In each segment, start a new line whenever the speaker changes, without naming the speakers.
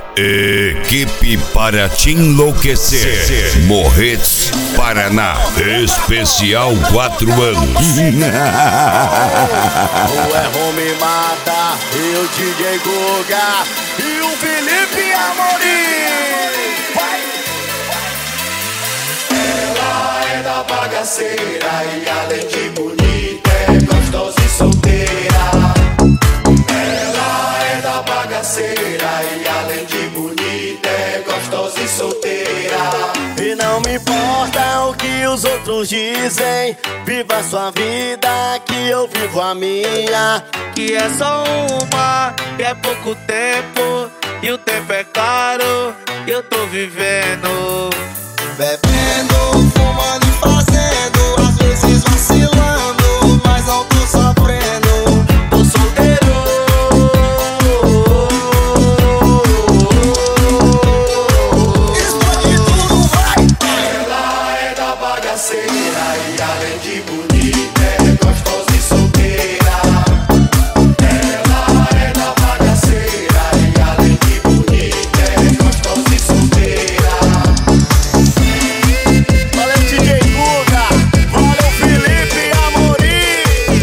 Equipe para te enlouquecer. Morretes, Paraná. Especial 4 anos.
O Home Mata e o DJ Guga e o Felipe Amorim. Ela é da bagaceira e além de bonita é gostosa e solteira. Ela é da bagaceira e além de bonita é gostosa e solteira. E não me importa o que os outros dizem, viva a sua vida que eu vivo a minha.
Que é só uma, que é pouco tempo, e o tempo é caro, e eu tô vivendo.
Bebendo, fumando e fazendo, às vezes vacilando, mas não tô sofrendo. Tô solteiro. Explode tudo, vai! Ela é da bagaceira e além de bonita é gostosa e solteira. Ela é da bagaceira e além de bonita é gostosa e solteira. Valeu DJ Guga, valeu Felipe Amorim.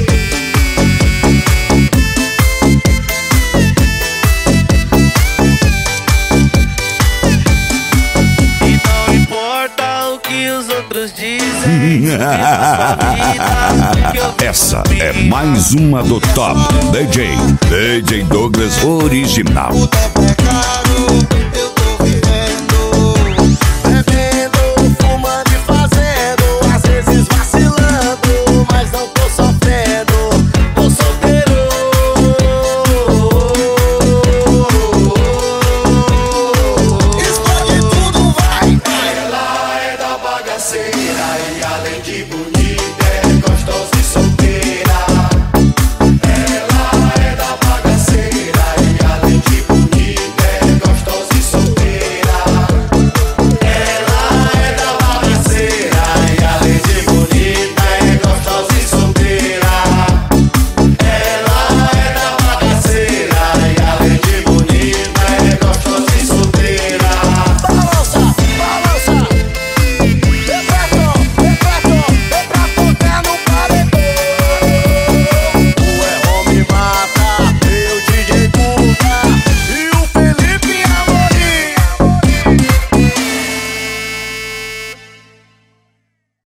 E não importa o que os outros dizem, viva a sua vida, que eu vivo
Essa
a
é
minha.
mais uma do Top DJ Douglas Original.
O tempo é caro.